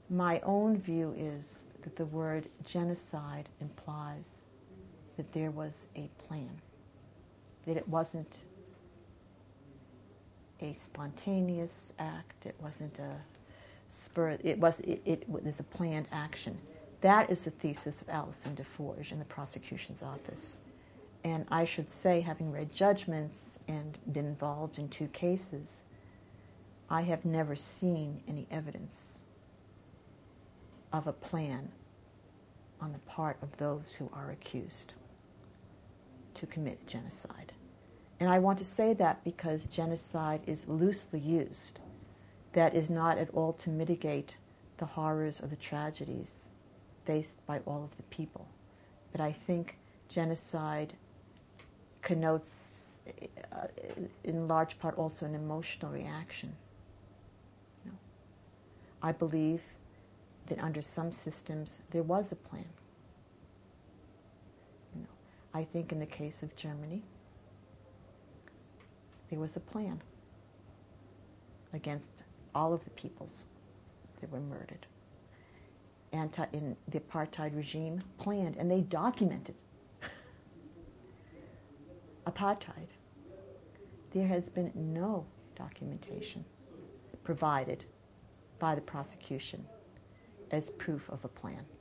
My own view is that the word genocide implies that there was a plan, that it wasn't a spontaneous act, it wasn't a spur, it was a planned action. That is the thesis of Alison Deforge in the prosecution's office. And I should say, having read judgments and been involved in 2 cases, I have never seen any evidence of a plan on the part of those who are accused to commit genocide. And I want to say that because genocide is loosely used. That is not at all to mitigate the horrors or the tragedies faced by all of the people. But I think genocide connotes, in large part, also an emotional reaction. You know, I believe that under some systems there was a plan. You know, I think in the case of Germany, there was a plan against all of the peoples that were murdered. In the apartheid regime planned, and they documented apartheid. There has been no documentation provided by the prosecution as proof of a plan.